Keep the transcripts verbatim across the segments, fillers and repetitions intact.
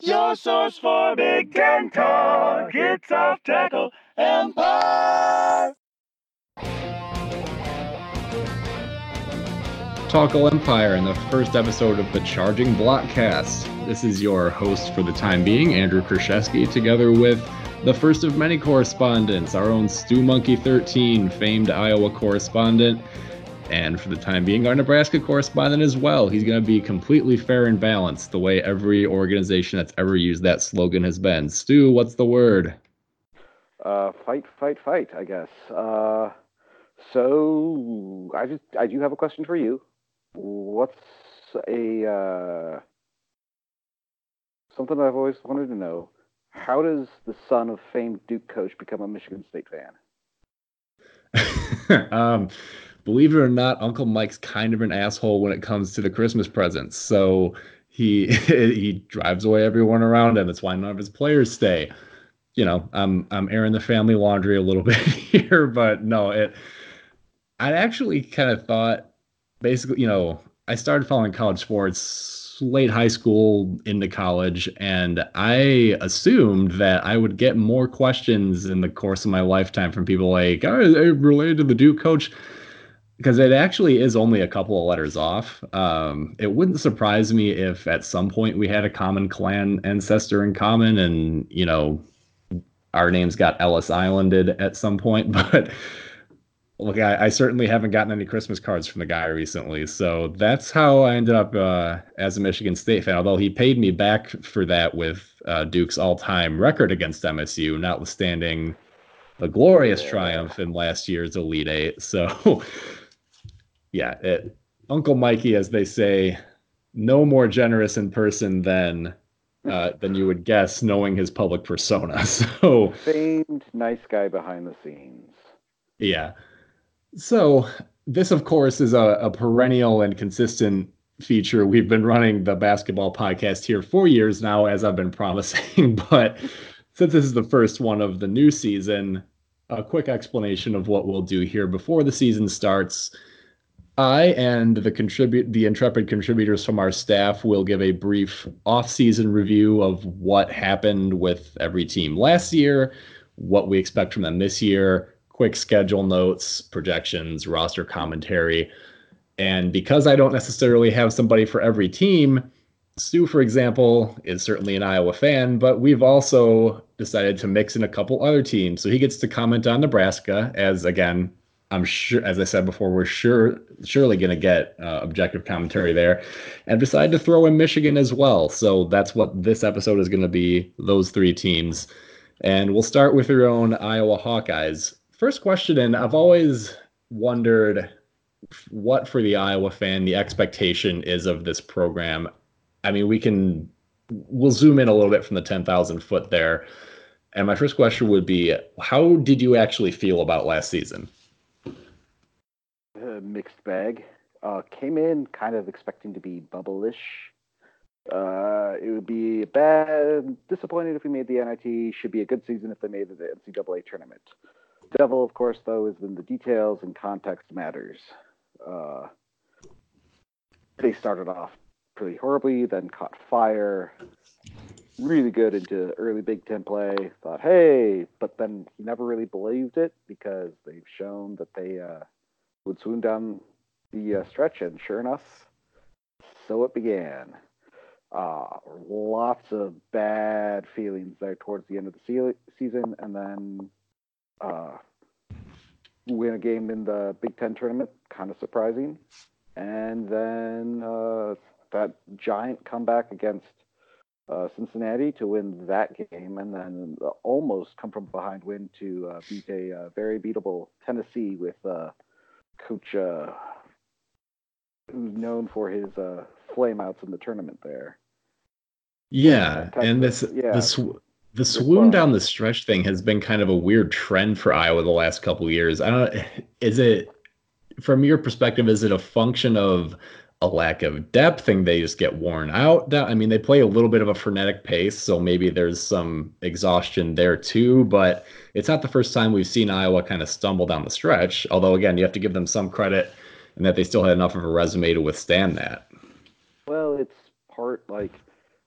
Your source for Big Ten talk. It's Off Tackle Empire. Tackle Empire in the first episode of the Charging Blockcast. This is your host for the time being, Andrew Krzyzewski, together with the first of many correspondents, our own Stu Monkey thirteen, famed Iowa correspondent, and for the time being, our Nebraska correspondent as well. He's going to be completely fair and balanced, the way every organization that's ever used that slogan has been. Stu, what's the word? Uh, fight, fight, fight, I guess. Uh, so, I just I do have a question for you. What's a uh, something I've always wanted to know? How does the son of famed Duke coach become a Michigan State fan? um, believe it or not, Uncle Mike's kind of an asshole when it comes to the Christmas presents. So he he drives away everyone around him. That's why none of his players stay. You know, I'm I'm airing the family laundry a little bit here, but no, it. I actually kind of thought. Basically, you know, I started following college sports late high school into college, and I assumed that I would get more questions in the course of my lifetime from people like, "Are they related to the Duke coach?" Because it actually is only a couple of letters off. Um, it wouldn't surprise me if at some point we had a common clan ancestor in common, and you know, our names got Ellis Islanded at some point, but. Look, I, I certainly haven't gotten any Christmas cards from the guy recently, so that's how I ended up uh, as a Michigan State fan, although he paid me back for that with uh, Duke's all-time record against M S U, notwithstanding the glorious yeah. triumph in last year's Elite Eight. So, yeah, it, Uncle Mikey, as they say, no more generous in person than uh, than you would guess, knowing his public persona. So, famed nice guy behind the scenes. Yeah. So this, of course, is a, a perennial and consistent feature. We've been running the basketball podcast here for years now, as I've been promising. But since this is the first one of the new season, a quick explanation of what we'll do here before the season starts. I and the contribute the intrepid contributors from our staff will give a brief off-season review of what happened with every team last year, what we expect from them this year, quick schedule notes, projections, roster commentary. And because I don't necessarily have somebody for every team, Stu, for example, is certainly an Iowa fan, but we've also decided to mix in a couple other teams. So he gets to comment on Nebraska, as again, I'm sure, as I said before, we're sure surely going to get uh, objective commentary there, and decided to throw in Michigan as well. So that's what this episode is going to be, those three teams. And we'll start with your own Iowa Hawkeyes. First question, and I've always wondered what for the Iowa fan the expectation is of this program. I mean, we can, we'll zoom in a little bit from the ten thousand foot there. And my first question would be, how did you actually feel about last season? Uh, mixed bag. Uh, came in kind of expecting to be bubble-ish. Uh, it would be bad, disappointed if we made the N I T. Should be a good season if they made the N C double A tournament. Devil, of course, though, is in the details and context matters. Uh, they started off pretty horribly, then caught fire. Really good into early Big Ten play. Thought, hey, but then he never really believed it because they've shown that they uh, would swoon down the uh, stretch, and sure enough, so it began. Uh, lots of bad feelings there towards the end of the se- season, and then uh, win a game in the Big Ten tournament, kind of surprising. And then uh, that giant comeback against uh, Cincinnati to win that game, and then the almost come from behind win to uh, beat a uh, very beatable Tennessee with uh, Coach, uh, who's known for his uh, flameouts in the tournament there. Yeah, uh, and this yeah. this the swoon down the stretch thing has been kind of a weird trend for Iowa the last couple of years. I don't. Is it, from your perspective, is it a function of a lack of depth and they just get worn out? I mean, they play a little bit of a frenetic pace, so maybe there's some exhaustion there too. But it's not the first time we've seen Iowa kind of stumble down the stretch. Although, again, you have to give them some credit in that they still had enough of a resume to withstand that. Well, it's part like.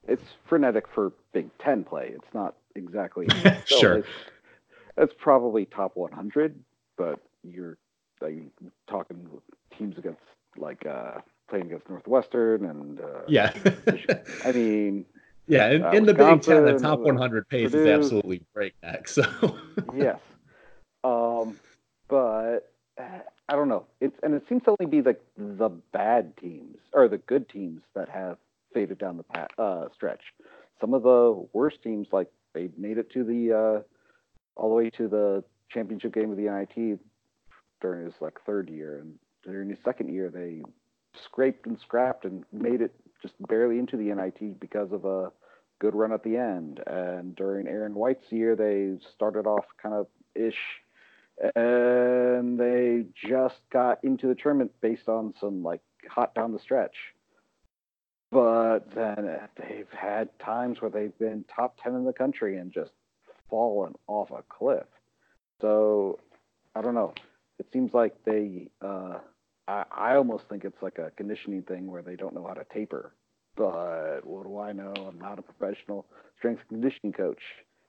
it's frenetic for Big Ten play. It's not exactly Sure. It's, it's probably top one hundred, but you're like talking teams against like uh, playing against Northwestern and uh, Yeah. I mean, yeah, in, uh, in the Big Ten, the Wisconsin, top uh, one hundred pace is Purdue. absolutely breakneck. So Yes, um, but uh, I don't know. It's and it seems to only be like the bad teams or the good teams that have faded down the pa- uh, stretch. Some of the worst teams, like they made it to the uh, all the way to the championship game of the N I T during his like third year, and during his second year they scraped and scrapped and made it just barely into the N I T because of a good run at the end. And during Aaron White's year, they started off kind of ish, and they just got into the tournament based on some like hot down the stretch. But then they've had times where they've been top ten in the country and just fallen off a cliff. So I don't know. It seems like they, uh, I, I almost think it's like a conditioning thing where they don't know how to taper. But what do I know? I'm not a professional strength and conditioning coach.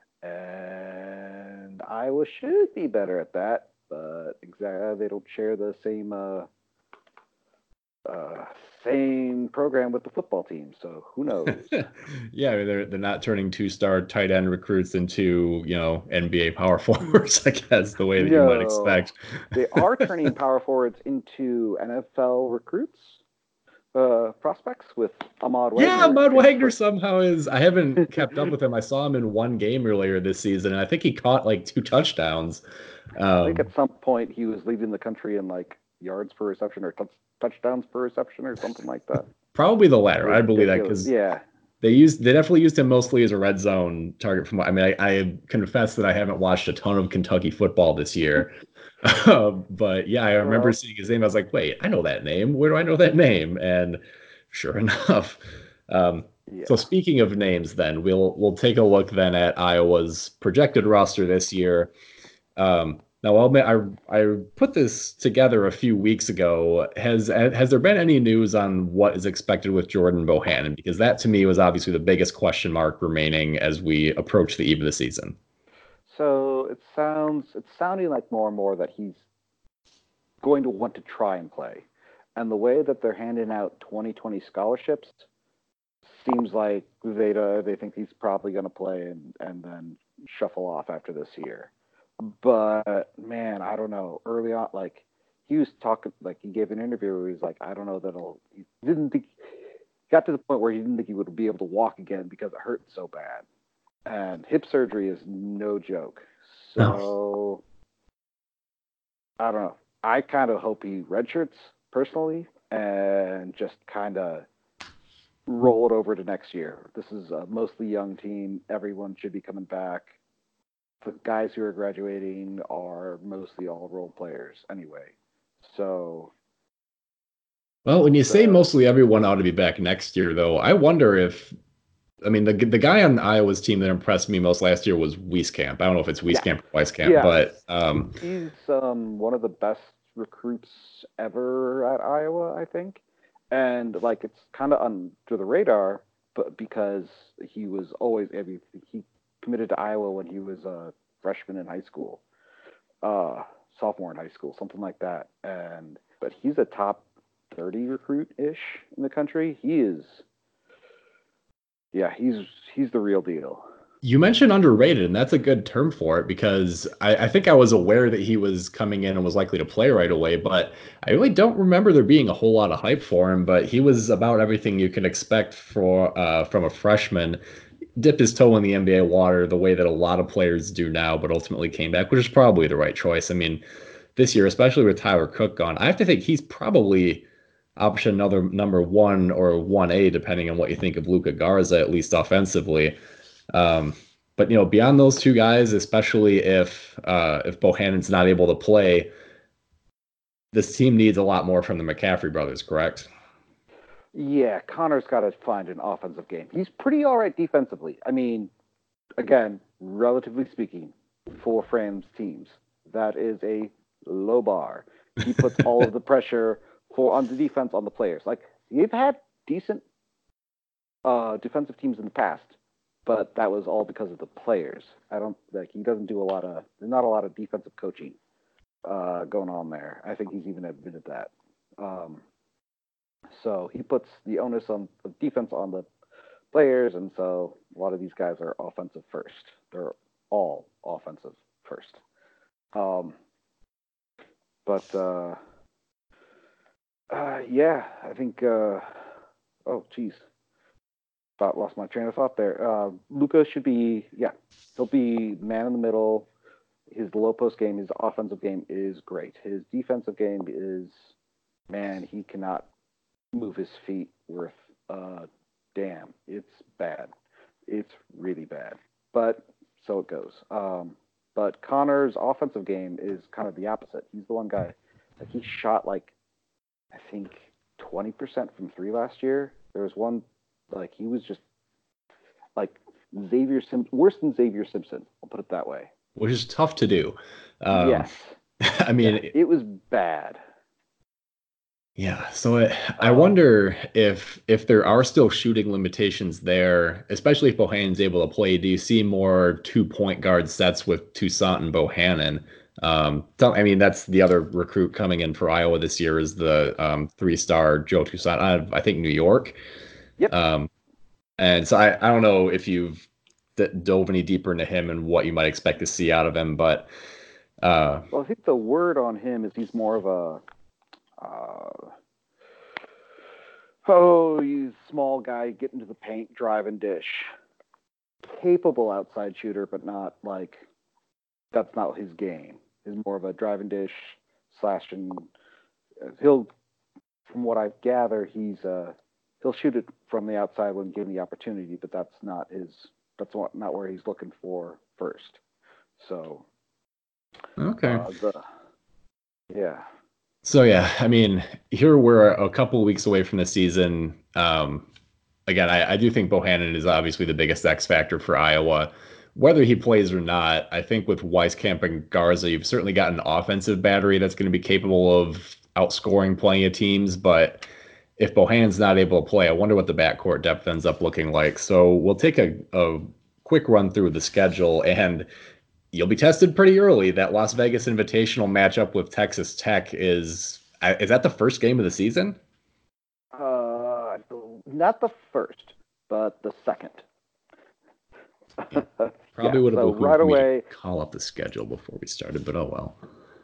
And Iowa should be better at that. But exactly, they don't share the same uh, uh, same program with the football team. So who knows? yeah, they're they're not turning two-star tight end recruits into, you know, N B A power forwards, I guess, the way that you might No, expect. they are turning power forwards into N F L recruits, uh, prospects with Ahmad Wagner. Yeah, Ahmad Wagner transfer- somehow is. I haven't kept up with him. I saw him in one game earlier this season, and I think he caught like two touchdowns. I think Um, at some point he was leading the country in like yards per reception or touch, touchdowns per reception or something like that. probably the latter. I believe that Ridiculous. because Yeah. they used they definitely used him mostly as a red zone target. From I mean, I, I confess that I haven't watched a ton of Kentucky football this year, um, but yeah, I remember Well, seeing his name. I was like, wait, I know that name. Where do I know that name? And sure enough. Um, so yeah. speaking of names, then we'll we'll take a look then at Iowa's projected roster this year. Um, now, I'll admit, I I put this together a few weeks ago. Has has there been any news on what is expected with Jordan Bohannon? Because that to me was obviously the biggest question mark remaining as we approach the eve of the season. So it sounds it's sounding like more and more that he's going to want to try and play. And the way that they're handing out twenty twenty scholarships seems like they uh, they think he's probably going to play and, and then shuffle off after this year. But man, I don't know. Early on, like he was talking, like he gave an interview where he was like, I don't know that he'll. He didn't think. Got to the point where he didn't think he would be able to walk again because it hurt so bad. And hip surgery is no joke. So I don't know. I kind of hope he redshirts personally and just kind of roll it over to next year. This is a mostly young team. Everyone should be coming back. The guys who are graduating are mostly all role players anyway. So, Well, when you say uh, mostly everyone ought to be back next year, though, I wonder if I mean the the guy on Iowa's team that impressed me most last year was Wieskamp. I don't know if it's yeah, Wieskamp or Weiskamp, yeah, but um, he's um, one of the best recruits ever at Iowa, I think. And like it's kind of under the radar, but because he was always I mean, he committed to Iowa when he was a freshman in high school, uh, sophomore in high school, something like that. And but he's a top thirty recruit ish in the country. He is, yeah, he's he's the real deal. you mentioned underrated, and that's a good term for it because I, I think I was aware that he was coming in and was likely to play right away, but I really don't remember there being a whole lot of hype for him. But he was about everything you could expect for uh, from a freshman. Dipped his toe in the N B A water the way that a lot of players do now, but ultimately came back, which is probably the right choice. I mean, this year, especially with Tyler Cook gone, I have to think he's probably option another number one or one A, depending on what you think of Luka Garza, at least offensively. Um, but you know, beyond those two guys, especially if uh, if Bohannon's not able to play, this team needs a lot more from the McCaffrey brothers, correct? Yeah, Connor's got to find an offensive game. He's pretty all right defensively. I mean, again, relatively speaking, four frames teams. That is a low bar. He puts all of the pressure for on the defense on the players. Like they've had decent uh, defensive teams in the past, but that was all because of the players. I don't like he doesn't do a lot of there's not a lot of defensive coaching uh, going on there. I think he's even admitted that. Um, so he puts the onus on the defense on the players, and so a lot of these guys are offensive first. They're all offensive first. Um, but uh, uh, yeah, I think. Uh, oh, geez, thought lost my train of thought there. Uh, Luka should be yeah, he'll be man in the middle. His low post game, his offensive game is great. His defensive game is man, he cannot move his feet worth uh damn. It's bad. It's really bad. But so it goes. Um, but Connor's offensive game is kind of the opposite. He's the one guy like he shot like I think twenty percent from three last year. There was one like he was just like Xavier Sim worse than Xavier Simpson. I'll put it that way. Which is tough to do. Um, yes. I mean, yeah, it was bad. Yeah, so it, I wonder if if there are still shooting limitations there, especially if Bohannon's able to play. Do you see more two point guard sets with Toussaint and Bohannon? Um, I mean, that's the other recruit coming in for Iowa this year is the um, three-star Joe Toussaint out of, I think, New York. Yep. Um, and so I, I don't know if you've d- dove any deeper into him and what you might expect to see out of him, but uh, well, I think the word on him is he's more of a Uh, oh, you small guy, get into the paint, drive and dish. Capable outside shooter, but not like that's not his game. He's more of a drive and dish slash and he'll, from what I gather, he's uh he'll shoot it from the outside when given the opportunity, but that's not his. That's what, not where he's looking for first. So okay, uh, the, yeah. So yeah, I mean, here we're a couple of weeks away from the season. Um, again, I, I do think Bohannon is obviously the biggest X factor for Iowa. Whether he plays or not, I think with Wieskamp and Garza, you've certainly got an offensive battery that's going to be capable of outscoring plenty of teams. But if Bohannon's not able to play, I wonder what the backcourt depth ends up looking like. So we'll take a, a quick run through the schedule, and you'll be tested pretty early. That Las Vegas Invitational matchup with Texas Tech is is that the first game of the season? Uh, not the first, but the second. Yeah, probably yeah, would have so right away to call up the schedule before we started, but oh well.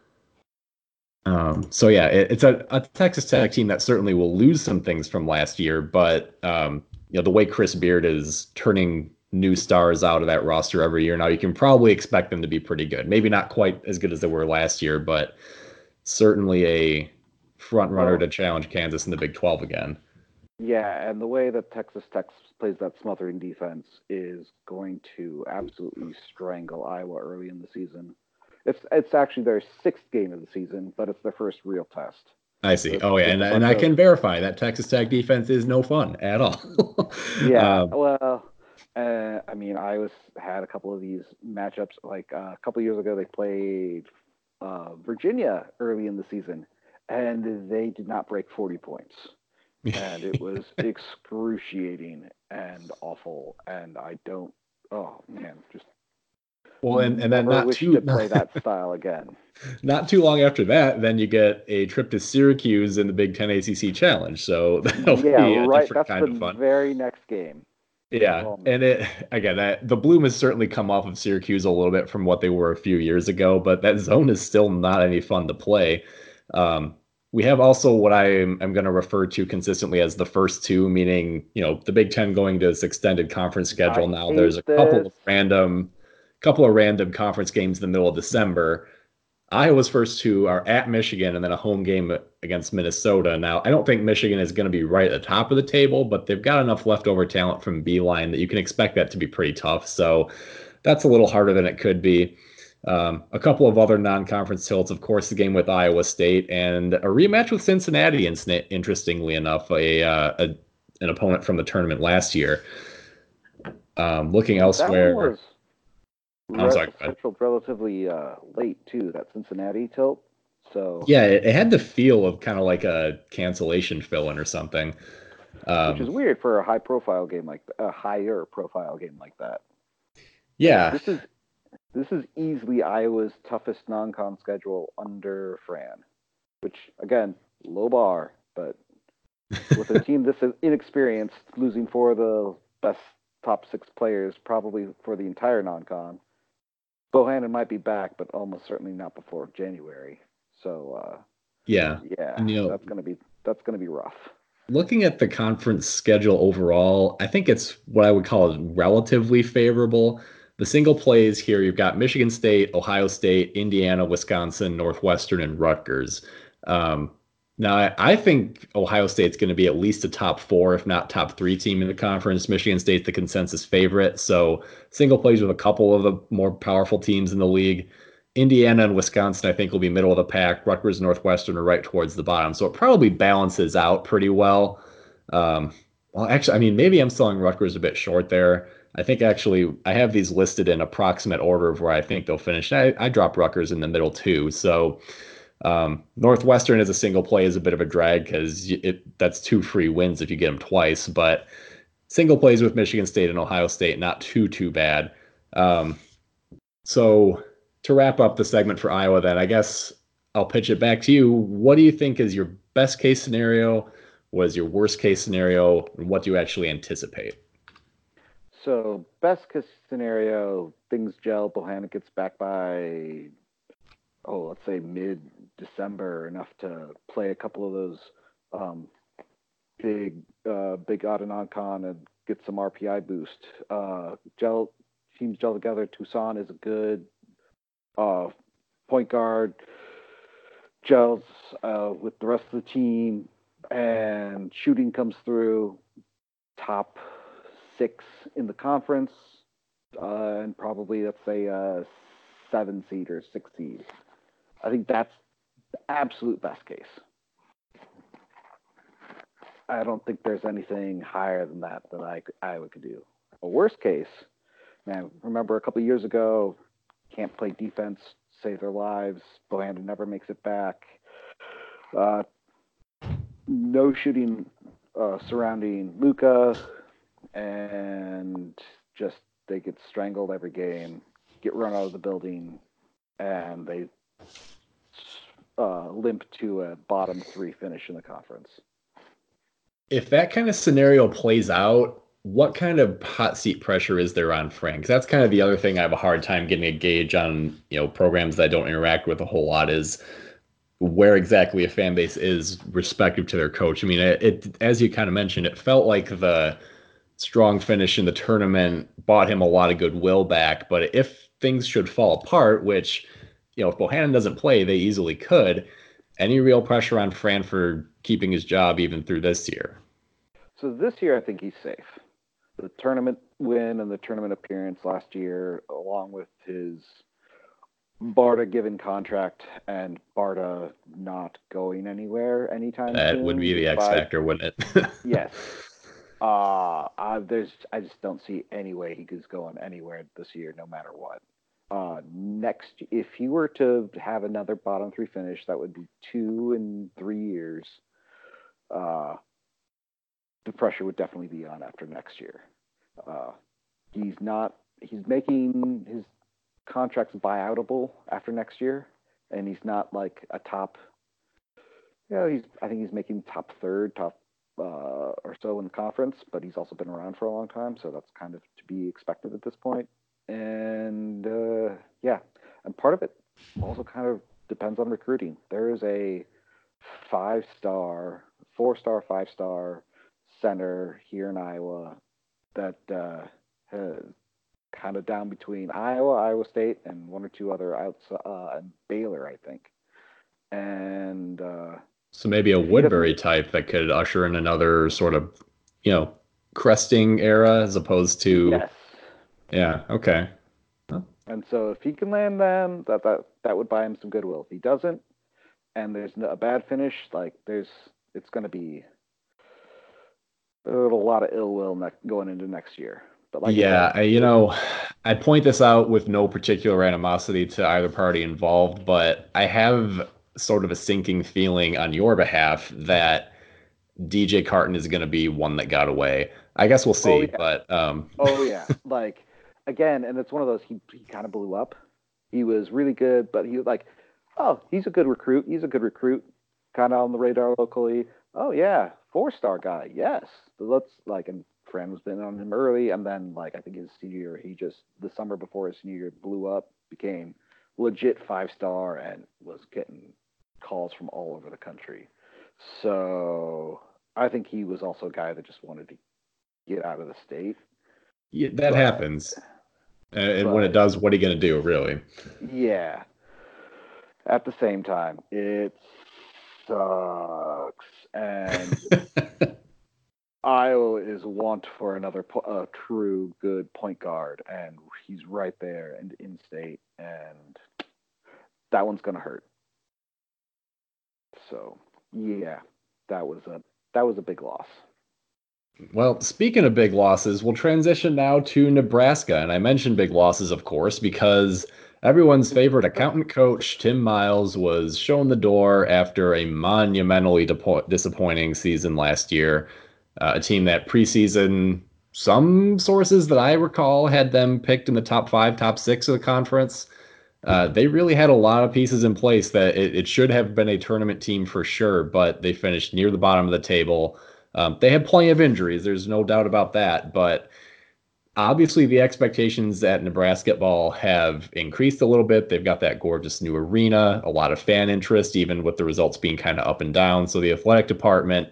Um, so yeah, it, it's a, a Texas Tech team that certainly will lose some things from last year, but um, you know the way Chris Beard is turning new stars out of that roster every year now, you can probably expect them to be pretty good. Maybe not quite as good as they were last year, but certainly a front runner well, to challenge Kansas in the Big twelve again. Yeah, and the way that Texas Tech plays that smothering defense is going to absolutely strangle Iowa early in the season. It's it's actually their sixth game of the season, but it's their first real test. I see. So oh, yeah, and, and I of, can verify that Texas Tech defense is no fun at all. yeah, um, well, uh, I mean, Iowa had a couple of these matchups. Like uh, a couple of years ago, they played uh, Virginia early in the season, and they did not break forty points. And it was excruciating and awful. And I don't, oh man, just well, and, and then not wish too to play that style again. Not too long after that, then you get a trip to Syracuse in the Big Ten A C C Challenge. So that'll yeah, be a right. different That's kind the of fun. Very next game. Yeah, oh, and it again, that, the bloom has certainly come off of Syracuse a little bit from what they were a few years ago, but that zone is still not any fun to play. Um, we have also what I am I'm going to refer to consistently as the first two, meaning, you know, the Big Ten going to this extended conference schedule. I now there's a this. couple of random, couple of random conference games in the middle of December. Iowa's first two are at Michigan and then a home game against Minnesota. Now, I don't think Michigan is going to be right at the top of the table, but they've got enough leftover talent from Beeline that you can expect that to be pretty tough. So that's a little harder than it could be. Um, a couple of other non-conference tilts, of course, the game with Iowa State and a rematch with Cincinnati, interestingly enough, a, uh, a an opponent from the tournament last year. Um, looking elsewhere. That was I'm sorry, scheduled relatively uh, late too, that Cincinnati tilt. So yeah, it, it had the feel of kind of like a cancellation fill-in or something. Um, which is weird for a high profile game like a higher profile game like that. Yeah, this is this is easily Iowa's toughest non-con schedule under Fran, which again, low bar, but with a team this inexperienced, losing four of the best top six players probably for the entire non-con, Bohannon might be back, but almost certainly not before January. So uh, yeah, yeah, and, you know, that's gonna be that's gonna be rough. Looking at the conference schedule overall, I think it's what I would call relatively favorable. The single plays here, you've got Michigan State, Ohio State, Indiana, Wisconsin, Northwestern, and Rutgers. Um, now, I, I think Ohio State's going to be at least a top four, if not top three team in the conference. Michigan State's the consensus favorite. So single plays with a couple of the more powerful teams in the league. Indiana and Wisconsin, I think, will be middle of the pack. Rutgers and Northwestern are right towards the bottom. So it probably balances out pretty well. Um, well, actually, I mean, maybe I'm selling Rutgers a bit short there. I think actually I have these listed in approximate order of where I think they'll finish. I, I dropped Rutgers in the middle too. So um, Northwestern as a single play is a bit of a drag because it that's two free wins if you get them twice. But single plays with Michigan State and Ohio State, not too, too bad. Um, so to wrap up the segment for Iowa, then I guess I'll pitch it back to you. What do you think is your best case scenario? What is your worst case scenario? And what do you actually anticipate? So best case scenario, things gel. Bohannon gets back by, oh, let's say mid-December, enough to play a couple of those um, big, uh, big odd and non-con and get some R P I boost. Uh, gel teams gel together. Toussaint is a good uh, point guard. Gels uh, with the rest of the team, and shooting comes through. Top six in the conference, uh, and probably let's say a seven seed or six seed. I think that's the absolute best case. I don't think there's anything higher than that that I Iowa could do. A worst case, man, remember a couple of years ago, can't play defense, save their lives. Bohannon never makes it back. Uh, no shooting uh, surrounding Luka, and just they get strangled every game, get run out of the building, and they uh, limp to a bottom three finish in the conference. If that kind of scenario plays out, what kind of hot seat pressure is there on Frank? 'Cause that's kind of the other thing I have a hard time getting a gauge on, you know, programs that I don't interact with a whole lot, is where exactly a fan base is respective to their coach. I mean, it, it as you kind of mentioned, it felt like the strong finish in the tournament bought him a lot of goodwill back. But if things should fall apart, which, you know, if Bohannon doesn't play, they easily could, any real pressure on Fran for keeping his job even through this year? So this year, I think he's safe. The tournament win and the tournament appearance last year, along with his Barta given contract and Barta not going anywhere anytime That soon. would be the X factor, wouldn't it? Yes. Uh, I, there's, I just don't see any way he is going anywhere this year, no matter what. Uh, next, if he were to have another bottom three finish, that would be two in three years. Uh, the pressure would definitely be on after next year. Uh, he's not, he's making his contracts buyoutable after next year, and he's not like a top, you know, he's, I think he's making top third, top uh, or so in the conference, but he's also been around for a long time, so that's kind of to be expected at this point. And uh, yeah, and part of it also kind of depends on recruiting. There is a five-star, four-star, five-star center here in Iowa that uh, has kind of down between Iowa, Iowa State, and one or two other outs, uh, and Baylor, I think. And uh, so maybe a Woodbury type that could usher in another sort of, you know, cresting era as opposed to. Yes. Yeah. Okay. Huh. And so if he can land them, that that that would buy him some goodwill. If he doesn't, and there's a bad finish, like there's, it's going to be a lot of ill will ne- going into next year. But like yeah, said, I, you know, I point this out with no particular animosity to either party involved, but I have sort of a sinking feeling on your behalf that D J Carton is going to be one that got away. I guess we'll see. Oh, yeah. But um, oh yeah, like again, and it's one of those. He he kind of blew up. He was really good, but he was like, oh, he's a good recruit. He's a good recruit. Kind of on the radar locally. Oh yeah, four star guy. Yes, but let's like, and Fran was been on him early, and then like I think his senior year, he just the summer before his senior year blew up, became legit five star, and was getting calls from all over the country. So I think he was also a guy that just wanted to get out of the state. Yeah, that but, happens. And but, when it does, what are you going to do, really? Yeah. At the same time, it sucks. And Iowa is want for another po- uh, true good point guard, and he's right there and in state, and that one's going to hurt. So, yeah, that was a that was a big loss. Well, speaking of big losses, we'll transition now to Nebraska. And I mentioned big losses, of course, because everyone's favorite accountant coach, Tim Miles, was shown the door after a monumentally depo- disappointing season last year. Uh, a team that preseason, some sources that I recall had them picked in the top five, top six of the conference. Uh, they really had a lot of pieces in place that it, it should have been a tournament team for sure, but they finished near the bottom of the table. Um, they had plenty of injuries. There's no doubt about that. But obviously, the expectations at Nebraska ball have increased a little bit. They've got that gorgeous new arena, a lot of fan interest, even with the results being kind of up and down. So the athletic department,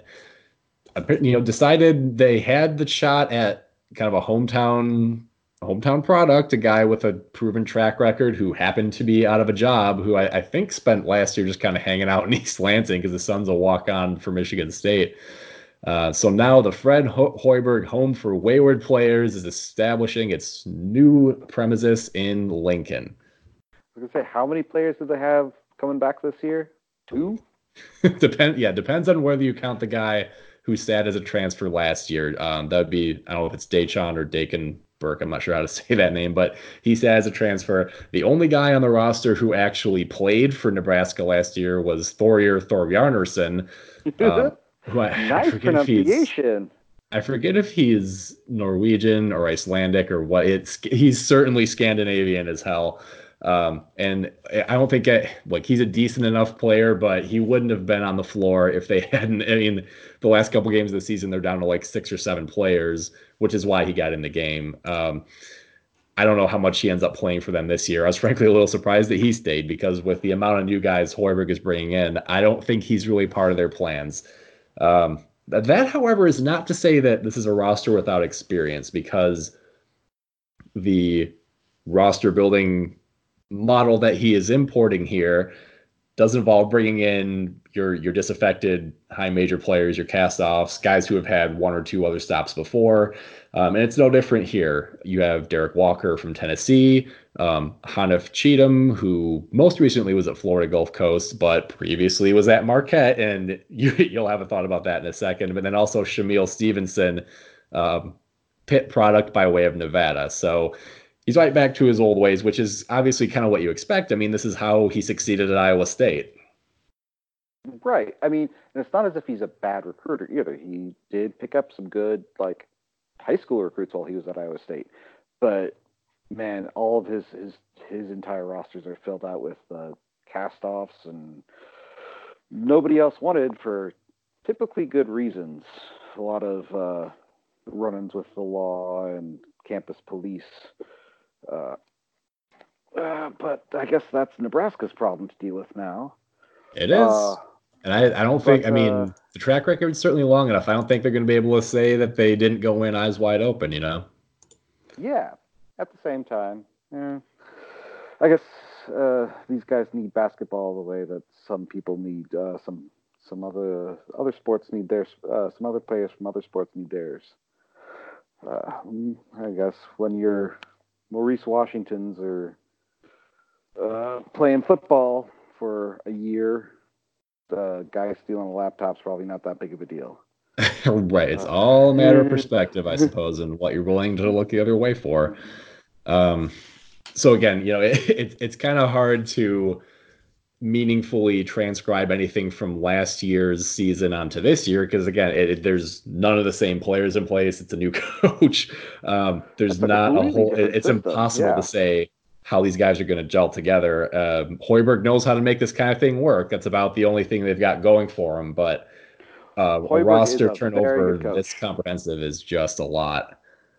you know, decided they had the shot at kind of a hometown hometown product, a guy with a proven track record who happened to be out of a job, who I, I think spent last year just kind of hanging out in East Lansing because the son's a walk-on for Michigan State. Uh, so now the Fred Ho- Hoiberg Home for Wayward Players is establishing its new premises in Lincoln. I was gonna say, how many players did they have coming back this year? Two? Depend, yeah, depends on whether you count the guy who sat as a transfer last year. Um, that would be, I don't know if it's Dachon or Dakin Burke. I'm not sure how to say that name, but he sat as a transfer. The only guy on the roster who actually played for Nebraska last year was Thorir Thorbjarnarson. Um, who I, nice I forget pronunciation. If I forget if he's Norwegian or Icelandic or what. It's he's certainly Scandinavian as hell. Um, and I don't think I, like he's a decent enough player, but he wouldn't have been on the floor if they hadn't. I mean, the last couple games of the season, they're down to like six or seven players, which is why he got in the game. Um, I don't know how much he ends up playing for them this year. I was frankly a little surprised that he stayed because with the amount of new guys Hoiberg is bringing in, I don't think he's really part of their plans. Um, that, however, is not to say that this is a roster without experience, because the roster building model that he is importing here does involve bringing in your your disaffected high major players, your cast-offs, guys who have had one or two other stops before. Um, and it's no different here. You have Derek Walker from Tennessee, um, Hanif Cheatham, who most recently was at Florida Gulf Coast, but previously was at Marquette, and you, you'll have a thought about that in a second. But then also Shamil Stevenson, um, Pitt product by way of Nevada. So he's right back to his old ways, which is obviously kind of what you expect. I mean, this is how he succeeded at Iowa State. Right. I mean, and it's not as if he's a bad recruiter either. He did pick up some good, like, high school recruits while he was at Iowa State. But, man, all of his his, his entire rosters are filled out with uh, cast-offs, and nobody else wanted for typically good reasons. A lot of uh, run-ins with the law and campus police. Uh, uh, but I guess that's Nebraska's problem to deal with now. It is. Uh, and I, I don't but, think, I mean, uh, the track record is certainly long enough. I don't think they're going to be able to say that they didn't go in eyes wide open, you know? Yeah. At the same time, yeah. I guess uh, these guys need basketball the way that some people need uh, some some other other sports need theirs. Uh, some other players from other sports need theirs. Uh, I guess when you're Maurice Washington's or uh, playing football for a year, the guy stealing a laptop's probably not that big of a deal. Right. It's uh, all a matter of perspective, I suppose, and what you're willing to look the other way for. Um, so again, you know, it, it, it's kind of hard to meaningfully transcribe anything from last year's season onto this year because again it, it, there's none of the same players in place. It's a new coach. Um, there's It's a not a completely whole different it, it's system. impossible Yeah. to say how these guys are going to gel together. um, Hoiberg knows how to make this kind of thing work. That's about the only thing they've got going for them, but uh, a Hoiberg is roster a very turnover good coach. this comprehensive is just a lot.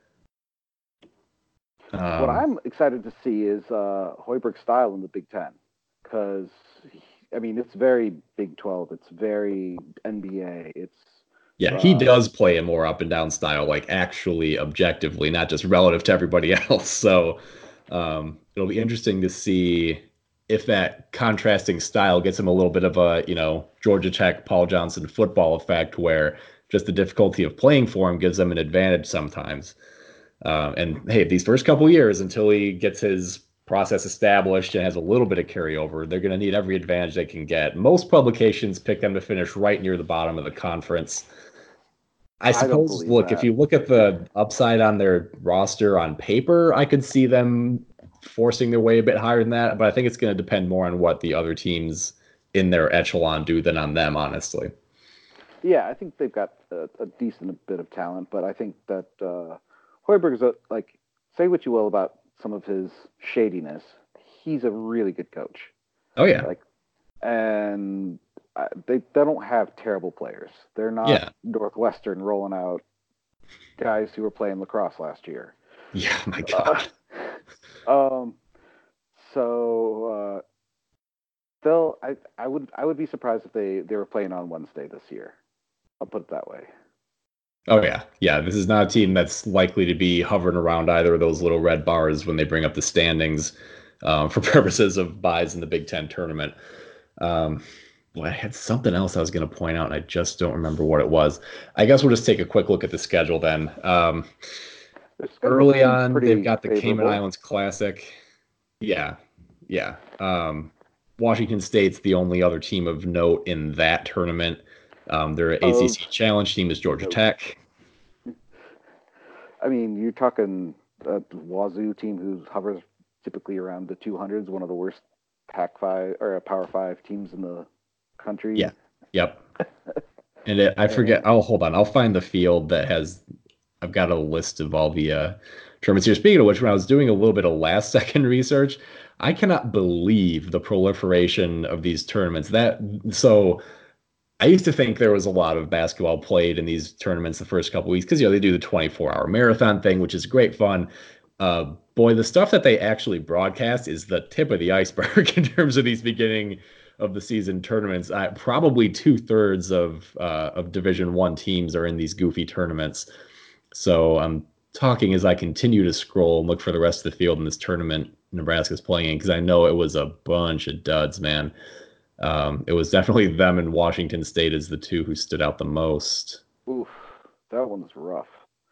Um, What I'm excited to see is uh, Hoiberg's style in the Big Ten, because I mean it's very Big twelve, it's very N B A, it's yeah, he uh, does play a more up and down style, like actually objectively, not just relative to everybody else. So um, it'll be interesting to see if that contrasting style gets him a little bit of a, you know, Georgia Tech, Paul Johnson football effect, where just the difficulty of playing for him gives them an advantage sometimes. Uh, and hey, these first couple years until he gets his process established and has a little bit of carryover, they're going to need every advantage they can get. Most publications pick them to finish right near the bottom of the conference. I I don't suppose, believe look, that. if you look at the upside on their roster on paper, I could see them forcing their way a bit higher than that. But I think it's going to depend more on what the other teams in their echelon do than on them, honestly. Yeah, I think they've got a, a decent bit of talent, but I think that uh, Hoiberg is a, like, say what you will about some of his shadiness, he's a really good coach. Oh, yeah. Like, and I, they they don't have terrible players. They're not Yeah. Northwestern rolling out guys who were playing lacrosse last year. Yeah, my God. Uh, um, so uh, they'll. I I would I would be surprised if they they were playing on Wednesday this year. I'll put it that way. Oh, yeah. Yeah, this is not a team that's likely to be hovering around either of those little red bars when they bring up the standings um, for purposes of buys in the Big Ten tournament. Um, well, I had something else I was going to point out, and I just don't remember what it was. I guess we'll just take a quick look at the schedule then. Um, early on, they've got the favorable. Cayman Islands Classic. Yeah, yeah. Um, Washington State's the only other team of note in that tournament. Um, their A C C oh, Challenge team is Georgia Tech. I mean, you're talking a Wazoo team who hovers typically around the two hundreds, one of the worst Pac five or Power Five teams in the country. Yeah. Yep. And it, I forget. Oh, hold on. I'll find the field that has. I've got a list of all the uh, tournaments here. Speaking of which, when I was doing a little bit of last second research, I cannot believe the proliferation of these tournaments. That so. I used to think there was a lot of basketball played in these tournaments the first couple of weeks because, you know, they do the twenty-four hour marathon thing, which is great fun. Uh, boy, the stuff that they actually broadcast is the tip of the iceberg in terms of these beginning of the season tournaments. I, probably two thirds of uh, of Division One teams are in these goofy tournaments. So I'm talking as I continue to scroll and look for the rest of the field in this tournament Nebraska's playing in because I know it was a bunch of duds, man. Um, it was definitely them and Washington State as the two who stood out the most. Oof, that one's rough.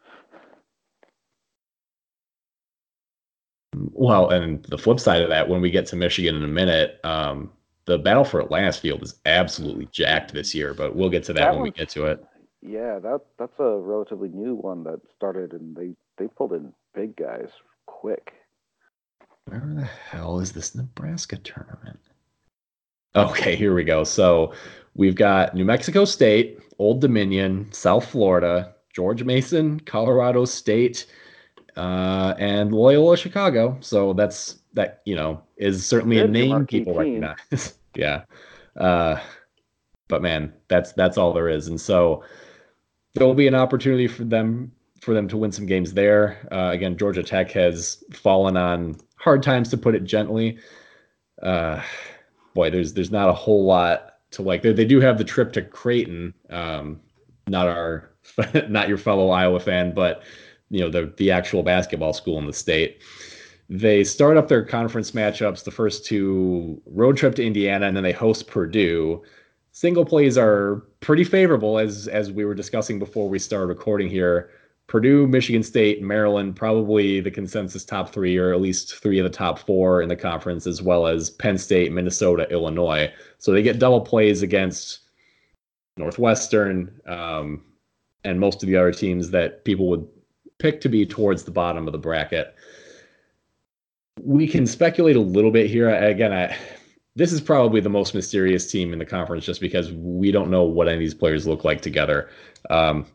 Well, and the flip side of that, when we get to Michigan in a minute, um, the battle for Atlantis field is absolutely jacked this year, but we'll get to that, that when we get to it. Yeah, that that's a relatively new one that started, and they, they pulled in big guys quick. Where the hell is this Nebraska tournament? Okay, here we go. So we've got New Mexico State, Old Dominion, South Florida, George Mason, Colorado State, uh, and Loyola Chicago. So that's that, you know, is certainly a name people recognize. Yeah. Uh, but man, that's that's all there is. And so there'll be an opportunity for them for them to win some games there. Uh, again, Georgia Tech has fallen on hard times, to put it gently. Uh Boy, there's there's not a whole lot to like. They, they do have the trip to Creighton, um, not our, not your fellow Iowa fan, but you know the the actual basketball school in the state. They start up their conference matchups. The first two road trip to Indiana, and then they host Purdue. Single plays are pretty favorable, as as we were discussing before we started recording here. Purdue, Michigan State, Maryland, probably the consensus top three, or at least three of the top four in the conference, as well as Penn State, Minnesota, Illinois. So they get double plays against Northwestern um, and most of the other teams that people would pick to be towards the bottom of the bracket. We can speculate a little bit here. Again, I, this is probably the most mysterious team in the conference just because we don't know what any of these players look like together. Um,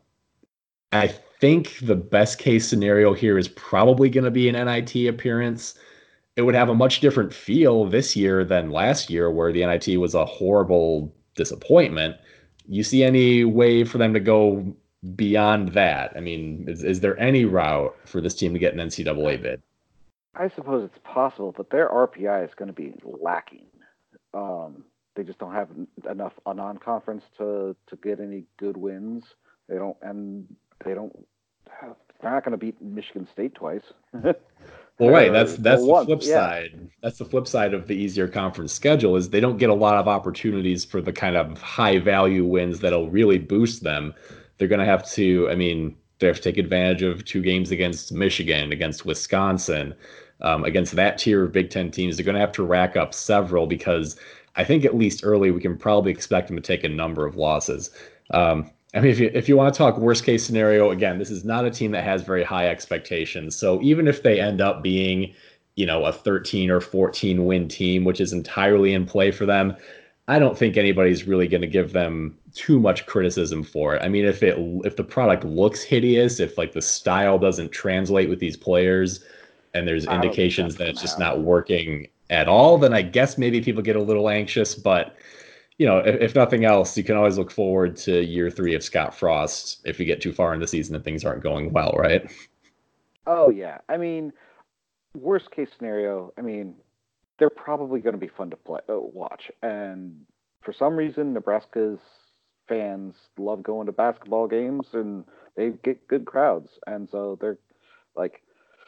I think the best case scenario here is probably going to be an N I T appearance. It would have a much different feel this year than last year, where the N I T was a horrible disappointment. You see any way for them to go beyond that? I mean, is, is there any route for this team to get an N C double A bid? I suppose it's possible, but their R P I is going to be lacking. Um, they just don't have enough non-conference to to get any good wins. They don't, and they don't. They're not going to beat Michigan State twice. Well, right. That's that's well, the flip yeah. side. That's the flip side of the easier conference schedule is they don't get a lot of opportunities for the kind of high value wins that'll really boost them. They're going to have to. I mean, they have to take advantage of two games against Michigan, against Wisconsin, um, against that tier of Big Ten teams. They're going to have to rack up several because I think at least early we can probably expect them to take a number of losses. Um, I mean, if you if you want to talk worst case scenario, again, this is not a team that has very high expectations. So even if they end up being, you know, a thirteen or fourteen win team, which is entirely in play for them, I don't think anybody's really going to give them too much criticism for it. I mean, if it if the product looks hideous, if like the style doesn't translate with these players, and there's indications that it's just not working at all, then I guess maybe people get a little anxious. But you know, if, if nothing else, you can always look forward to year three of Scott Frost if you get too far in the season and things aren't going well, right? Oh, yeah. I mean, worst case scenario, I mean, they're probably going to be fun to play, uh, watch. And for some reason, Nebraska's fans love going to basketball games and they get good crowds. And so they're like,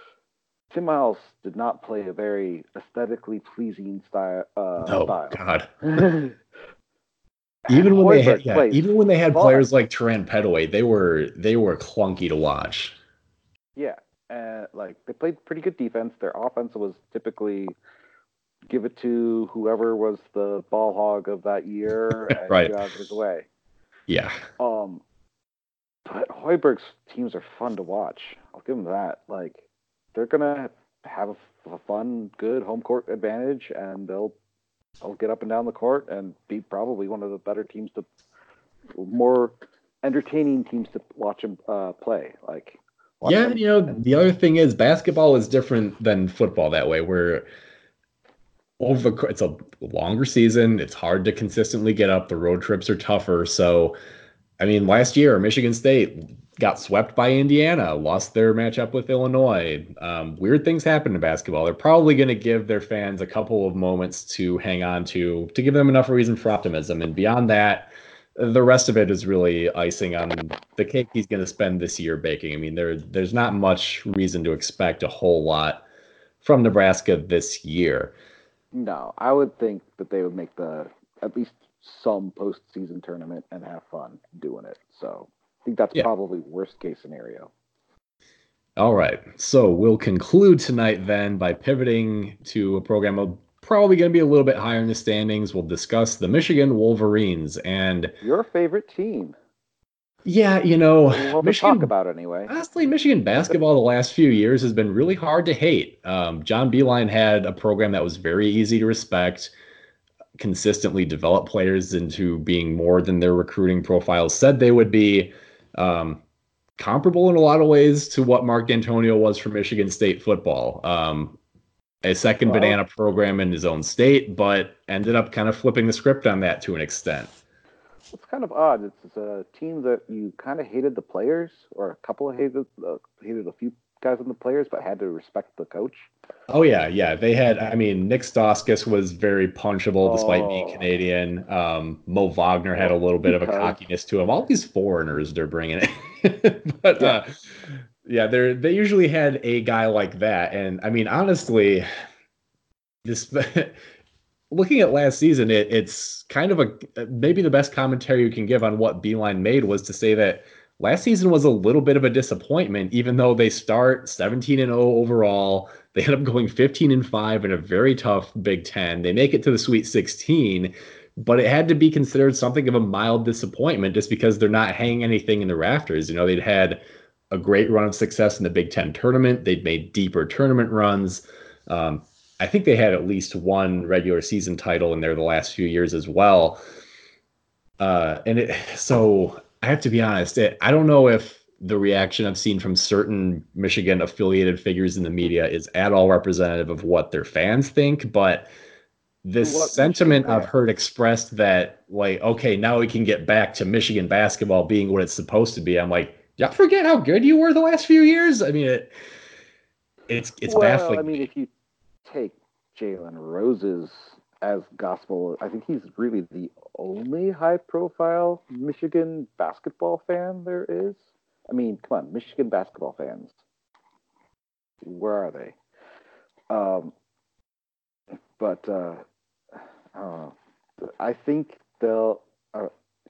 Tim Miles did not play a very aesthetically pleasing style. Uh, oh, style. God. Even when they had, yeah, even when they had fun. Players like Teran Petaway, they were they were clunky to watch. Yeah, and like they played pretty good defense. Their offense was typically give it to whoever was the ball hog of that year and right. get out of his way. Yeah. Um, but Hoiberg's teams are fun to watch. I'll give them that. Like they're gonna have a, a fun, good home court advantage, and they'll. I'll get up and down the court and be probably one of the better teams to, more entertaining teams to watch them uh, play. Like, yeah, them. You know, the other thing is basketball is different than football that way. Where over the it's a longer season, it's hard to consistently get up. The road trips are tougher. So, I mean, last year Michigan State got swept by Indiana, lost their matchup with Illinois. Um, weird things happen in basketball. They're probably going to give their fans a couple of moments to hang on to, to give them enough reason for optimism. And beyond that, the rest of it is really icing on the cake he's going to spend this year baking. I mean, there, there's not much reason to expect a whole lot from Nebraska this year. No, I would think that they would make the at least some postseason tournament and have fun doing it. So I think that's yeah. probably worst case scenario. All right. So we'll conclude tonight then by pivoting to a program of probably going to be a little bit higher in the standings. We'll discuss the Michigan Wolverines and your favorite team. Yeah, you know, we'll Michigan, talk about it anyway. Honestly, Michigan basketball the last few years has been really hard to hate. Um, John Beilein had a program that was very easy to respect, consistently develop players into being more than their recruiting profiles said they would be. Um, comparable in a lot of ways to what Mark D'Antonio was for Michigan State football. Um, a second well, banana program in his own state, but ended up kind of flipping the script on that to an extent. It's kind of odd. It's a team that you kind of hated the players, or a couple of hated, uh, hated a few guys on the players, but had to respect the coach. Oh, yeah, yeah. They had, I mean, Nick Stauskas was very punchable despite oh. being Canadian. Um, Mo Wagner had a little bit because. of a cockiness to him. All these foreigners they're bringing in. but, yeah, uh, yeah they they usually had a guy like that. And, I mean, honestly, this looking at last season, it, it's kind of a maybe the best commentary you can give on what Beilein made was to say that last season was a little bit of a disappointment, even though they start seventeen and oh overall. They end up going fifteen and five in a very tough Big Ten. They make it to the Sweet sixteen, but it had to be considered something of a mild disappointment just because they're not hanging anything in the rafters. You know, they'd had a great run of success in the Big Ten tournament. They'd made deeper tournament runs. Um, I think they had at least one regular season title in there the last few years as well. Uh, and it, so I have to be honest, it, I don't know if the reaction I've seen from certain Michigan affiliated figures in the media is at all representative of what their fans think, but this What sentiment Michigan I've heard expressed that, like, okay, now we can get back to Michigan basketball being what it's supposed to be. I'm like, y'all forget how good you were the last few years? I mean, it, it's it's Well, I baffling mean, me. if you take Jalen Rose's as gospel, I think he's really the only high-profile Michigan basketball fan there is. I mean, come on, Michigan basketball fans. Where are they? Um, but uh, I don't know. I think they'll. Uh,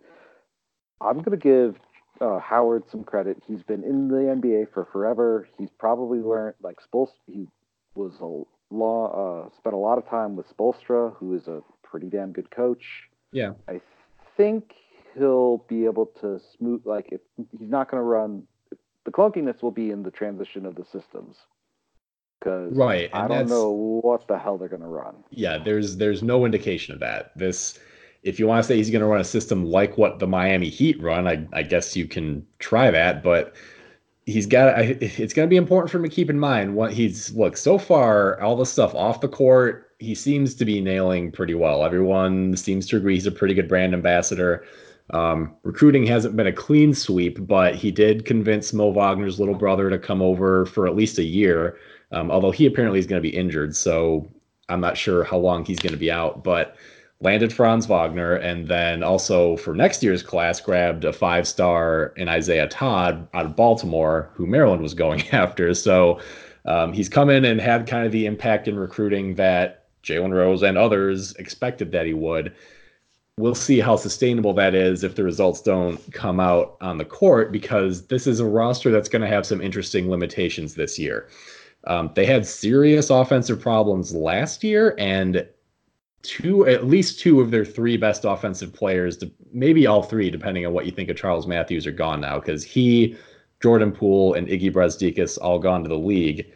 I'm going to give uh, Howard some credit. He's been in the N B A for forever. He's probably learned like Spolstra. He was a law uh, spent a lot of time with Spolstra, who is a pretty damn good coach. Yeah. I think he'll be able to smooth. Like if he's not going to run, the clunkiness will be in the transition of the systems. Because Right, I and don't that's know what the hell they're going to run. yeah, there's there's no indication of that. This, if you want to say he's going to run a system like what the Miami Heat run, I, I guess you can try that, but he's got I, it's going to be important for him to keep in mind what he's look so far, all the stuff off the court, he seems to be nailing pretty well. Everyone seems to agree he's a pretty good brand ambassador. Um, recruiting hasn't been a clean sweep, but he did convince Mo Wagner's little brother to come over for at least a year. Um, although he apparently is going to be injured, so I'm not sure how long he's going to be out, but landed Franz Wagner, and then also for next year's class grabbed a five-star in Isaiah Todd out of Baltimore, who Maryland was going after. So um, he's come in and had kind of the impact in recruiting that Jalen Rose and others expected that he would. We'll see how sustainable that is if the results don't come out on the court, because this is a roster that's going to have some interesting limitations this year. Um, they had serious offensive problems last year, and two, at least two of their three best offensive players, maybe all three, depending on what you think of Charles Matthews, are gone now, because he, Jordan Poole, and Iggy Brasdeikis all gone to the league.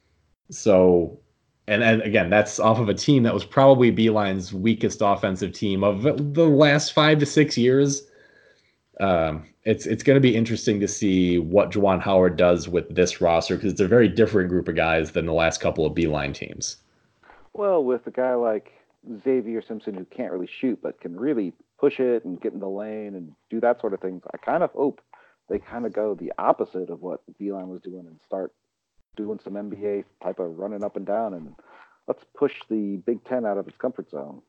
So, and, and again, that's off of a team that was probably Beeline's weakest offensive team of the last five to six years. Um, it's it's going to be interesting to see what Juwan Howard does with this roster, because it's a very different group of guys than the last couple of Beeline teams. Well, with a guy like Xavier Simpson who can't really shoot but can really push it and get in the lane and do that sort of things, I kind of hope they kind of go the opposite of what Beeline was doing and start doing some N B A type of running up and down, and let's push the Big Ten out of its comfort zone.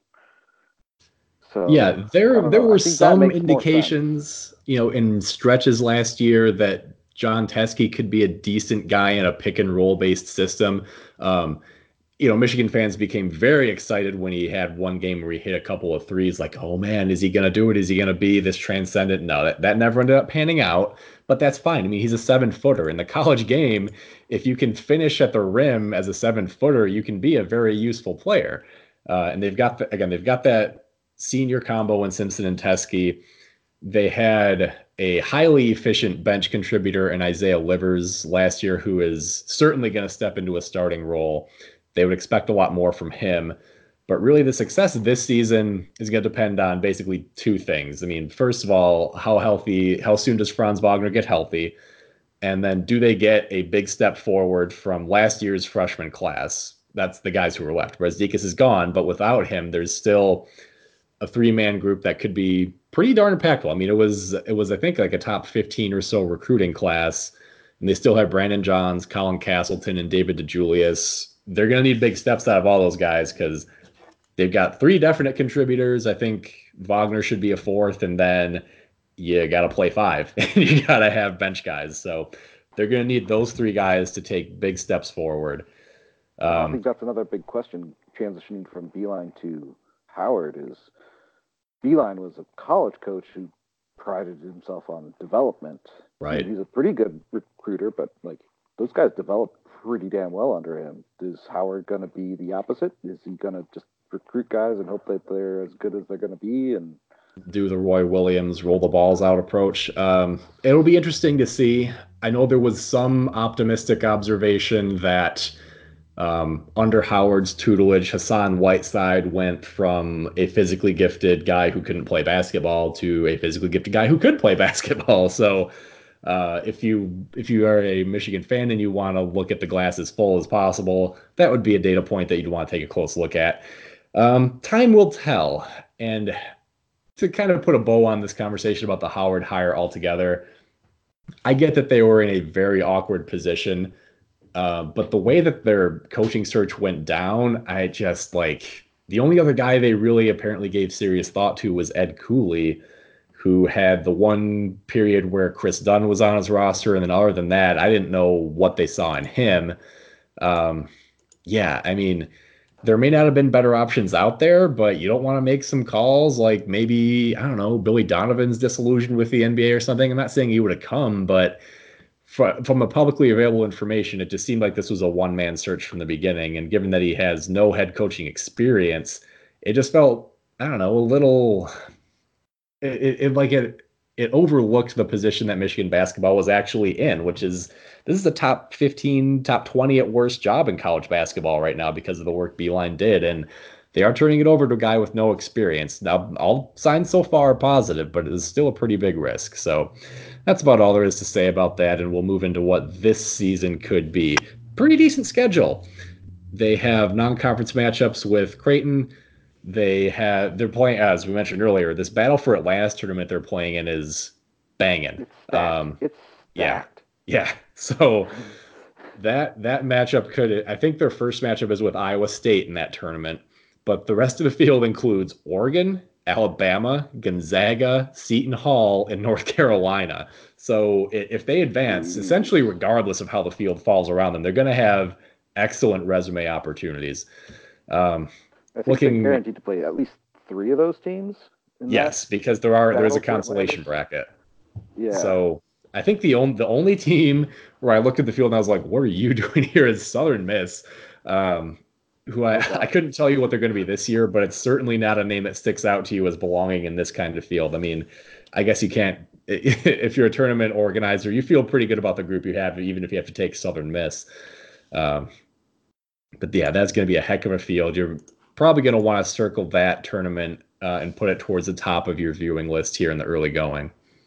So yeah, there there know. were some indications, you know, in stretches last year that John Teske could be a decent guy in a pick and roll based system. Um, you know, Michigan fans became very excited when he had one game where he hit a couple of threes, like, oh man, is he going to do it? Is he going to be this transcendent? No, that, that never ended up panning out, but that's fine. I mean, he's a seven footer in the college game. If you can finish at the rim as a seven footer, you can be a very useful player. Uh, and they've got, the, again, they've got that senior combo in Simpson and Teske. They had a highly efficient bench contributor in Isaiah Livers last year, who is certainly going to step into a starting role. They would expect a lot more from him. But really, the success of this season is going to depend on basically two things. I mean, first of all, how healthy, how soon does Franz Wagner get healthy? And then do they get a big step forward from last year's freshman class? That's the guys who are left. Brasdeikis is gone, but without him, there's still a three-man group that could be pretty darn impactful. I mean, it was, it was I think, like a top fifteen or so recruiting class. And they still have Brandon Johns, Colin Castleton, and David DeJulius. They're going to need big steps out of all those guys, because they've got three definite contributors. I think Wagner should be a fourth, and then you got to play five. You got to have bench guys. So they're going to need those three guys to take big steps forward. Um, I think that's another big question transitioning from Beeline to Howard is Beeline was a college coach who prided himself on development. Right. And he's a pretty good recruiter, but like those guys developed pretty damn well under him. Is Howard going to be the opposite? Is he going to just recruit guys and hope that they're as good as they're going to be and do the Roy Williams roll the balls out approach? Um, it'll be interesting to see. I know there was some optimistic observation that Um, under Howard's tutelage, Hassan Whiteside went from a physically gifted guy who couldn't play basketball to a physically gifted guy who could play basketball. So uh, if you if you are a Michigan fan and you want to look at the glass as full as possible, that would be a data point that you'd want to take a close look at. Um, time will tell. And to kind of put a bow on this conversation about the Howard hire altogether, I get that they were in a very awkward position. Uh, but the way that their coaching search went down, I just like the only other guy they really apparently gave serious thought to was Ed Cooley, who had the one period where Chris Dunn was on his roster. And then other than that, I didn't know what they saw in him. Um, yeah, I mean, there may not have been better options out there, but you don't want to make some calls like maybe, I don't know, Billy Donovan's disillusioned with the N B A or something. I'm not saying he would have come, but from a publicly available information, it just seemed like this was a one-man search from the beginning. And given that he has no head coaching experience, it just felt, I don't know, a little, it, it like it, it overlooked the position that Michigan basketball was actually in, which is, this is the top fifteen, top twenty at worst job in college basketball right now because of the work Beeline did. And they are turning it over to a guy with no experience. Now, all signs so far are positive, but it is still a pretty big risk. So that's about all there is to say about that, and we'll move into what this season could be. Pretty decent schedule. They have non-conference matchups with Creighton. They have they're playing, as we mentioned earlier, this Battle for Atlantis tournament they're playing in is banging. It's stacked. Um, it's stacked. Yeah, yeah. So that that matchup could, I think their first matchup is with Iowa State in that tournament, but the rest of the field includes Oregon, Alabama, Gonzaga, Seton Hall, and North Carolina. So if they advance, essentially regardless of how the field falls around them, they're going to have excellent resume opportunities. Um, I think looking, they're guaranteed to play at least three of those teams. Yes, because there are there's a consolation bracket. Yeah. So I think the only the only team where I looked at the field and I was like, "What are you doing here?" is Southern Miss. Um, who I, I couldn't tell you what they're going to be this year, but it's certainly not a name that sticks out to you as belonging in this kind of field. I mean, I guess you can't, if you're a tournament organizer, you feel pretty good about the group you have, even if you have to take Southern Miss. Um, but yeah, that's going to be a heck of a field. You're probably going to want to circle that tournament uh, and put it towards the top of your viewing list here in the early going.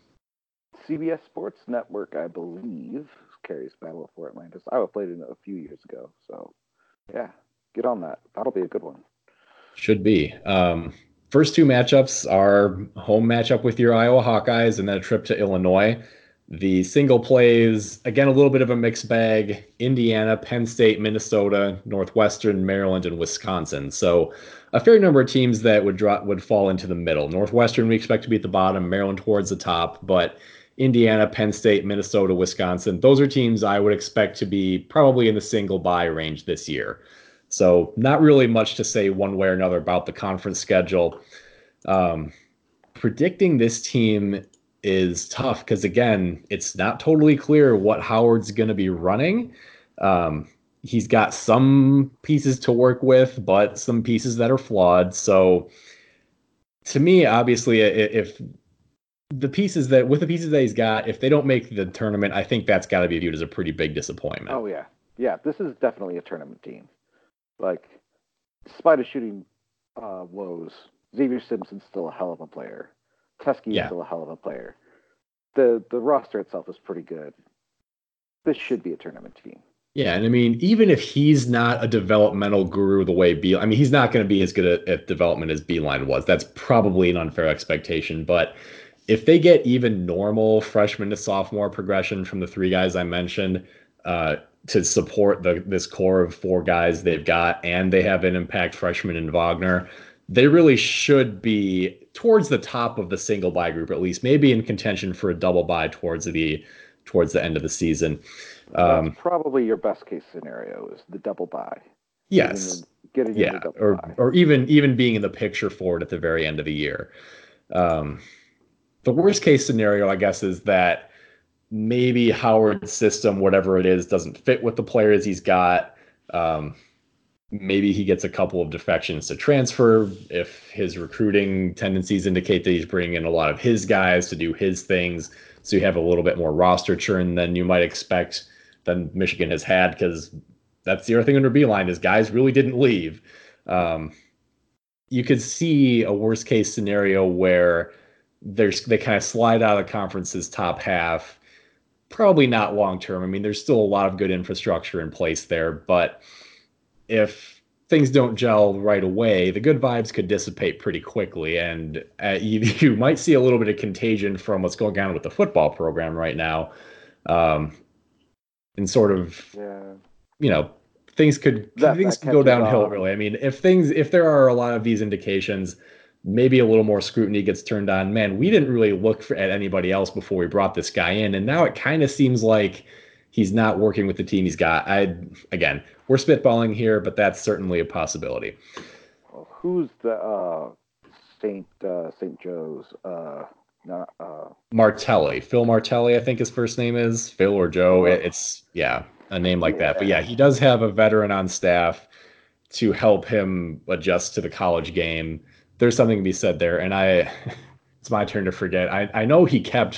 C B S Sports Network, I believe, carries Battle for Atlantis. I played it a few years ago, so yeah. Get on that. That'll be a good one. Should be. Um, first two matchups are home matchup with your Iowa Hawkeyes and then a trip to Illinois. The single plays, again, a little bit of a mixed bag. Indiana, Penn State, Minnesota, Northwestern, Maryland, and Wisconsin. So a fair number of teams that would drop would fall into the middle. Northwestern we expect to be at the bottom, Maryland towards the top, but Indiana, Penn State, Minnesota, Wisconsin, those are teams I would expect to be probably in the single bye range this year. So not really much to say one way or another about the conference schedule. Um, predicting this team is tough because, again, it's not totally clear what Howard's going to be running. Um, he's got some pieces to work with, but some pieces that are flawed. So to me, obviously, if the pieces that with the pieces that he's got, if they don't make the tournament, I think that's got to be viewed as a pretty big disappointment. Oh, yeah. Yeah, this is definitely a tournament team. Like, despite his shooting uh, woes, Xavier Simpson's still a hell of a player. Teskey yeah. is still a hell of a player. The the roster itself is pretty good. This should be a tournament team. Yeah, and I mean, even if he's not a developmental guru the way Beeline, I mean, he's not going to be as good at, at development as Beeline was. That's probably an unfair expectation. But if they get even normal freshman to sophomore progression from the three guys I mentioned, uh, to support the this core of four guys they've got, and they have an impact freshman in Wagner, they really should be towards the top of the single bye group, at least maybe in contention for a double bye towards the towards the end of the season. Um, That's probably your best case scenario is the double bye. Yes. Getting, getting yeah. Or bye. or even even being in the picture for it at the very end of the year. Um, the worst case scenario, I guess, is that maybe Howard's system, whatever it is, doesn't fit with the players he's got. Um, maybe he gets a couple of defections to transfer if his recruiting tendencies indicate that he's bringing in a lot of his guys to do his things. So you have a little bit more roster churn than you might expect than Michigan has had, because that's the other thing under Beeline is guys really didn't leave. Um, you could see a worst case scenario where there's they kind of slide out of the conference's top half. Probably not long term. I mean, there's still a lot of good infrastructure in place there, but if things don't gel right away, the good vibes could dissipate pretty quickly, and uh, you, you might see a little bit of contagion from what's going on with the football program right now. Um, and sort of, Yeah. you know, things could That- things that could go catches downhill on. really. I mean, if things if there are a lot of these indications, maybe a little more scrutiny gets turned on. Man, we didn't really look for, at anybody else before we brought this guy in, and now it kind of seems like he's not working with the team he's got. I again, we're spitballing here, but that's certainly a possibility. Well, who's the uh, Saint uh, Saint Joe's? Uh, not uh, Martelli, Phil Martelli, I think his first name is Phil or Joe. Oh. It, it's yeah, a name like that. But Yeah. yeah, he does have a veteran on staff to help him adjust to the college game. There's something to be said there, and I, it's my turn to forget. I I know he kept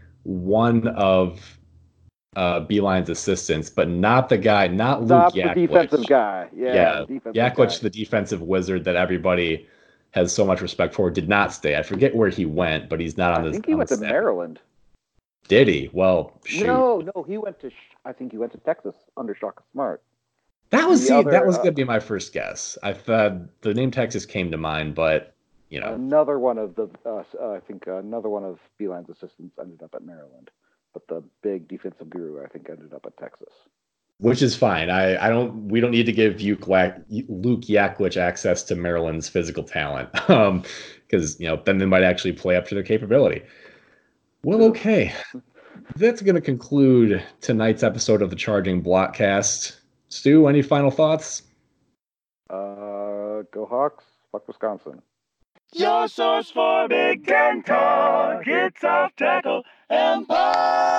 one of uh, Beeline's assistants, but not the guy, not Luke not the Yaklich. defensive guy. Yeah, Yeah, the defensive Yaklich, guy. the defensive wizard that everybody has so much respect for, did not stay. I forget where he went, but he's not on I this. think he on went the to staff. Maryland. Did he? Well, shoot. No, no, he went to. I think he went to Texas under Shaka Smart. That was The see, other, that was uh, gonna be my first guess. I thought the name Texas came to mind, but you know, Another one of the. Uh, uh, I think another one of Beeline's assistants ended up at Maryland, but the big defensive guru I think ended up at Texas. which is fine. I, I don't. We don't need to give Luke Luke Yaklich access to Maryland's physical talent, um, because you know then they might actually play up to their capability. Well, okay, that's going to conclude tonight's episode of the Charging Blockcast. Stu, any final thoughts? Uh, go Hawks! Fuck Wisconsin. Your source for Big Ten talk. It's Off Tackle Empire.